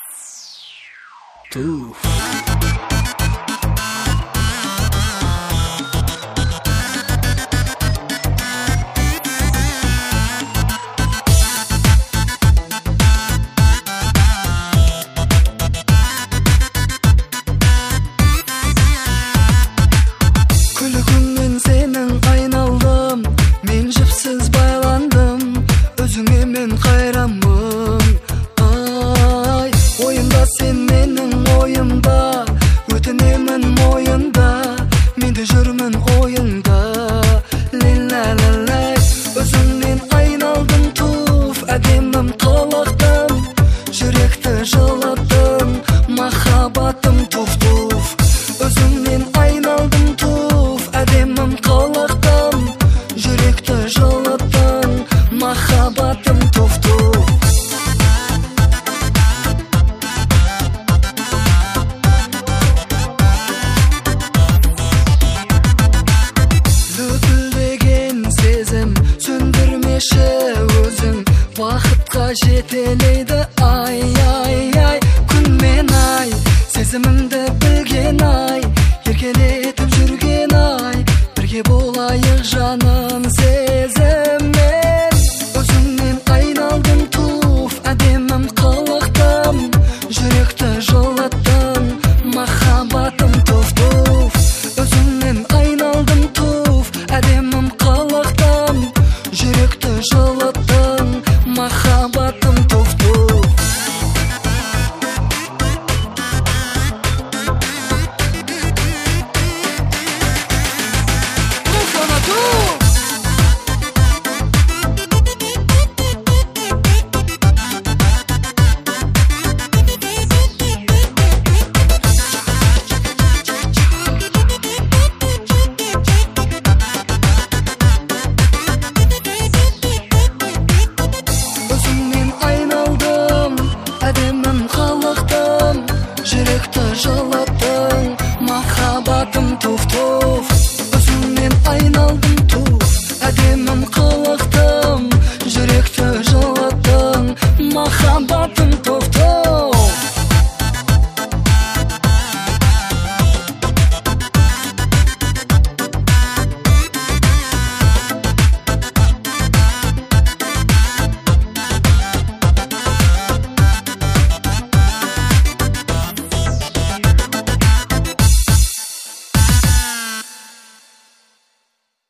Күлігіңмен сенің айналдым, мен жіпсіз байландым, өзіңе мен қайрамым. Ай, ойымда сен менің ойымда, өтінемін мойында, мен де жүрмін ойыңда. Лин-ла-ла-лай, өзіңнен айналдым туф, әдемім қалақтым, жүректі жылаттың, махаббатым туф-туф. Өзіңнен айналдым туф, әдемім қалақтым, жүректі жылаттың, махаббатым туф-туф. Löпілдеген сезім сөндірмеші өзің, бақытқа жетелейді ай-ай-ай, күн мен ай, сезімімді білген ай, еркелетіп жүрген ай, бірге болайық жаным сезіммен. Өзіңнен айналдым туф, әдемім қалақтым,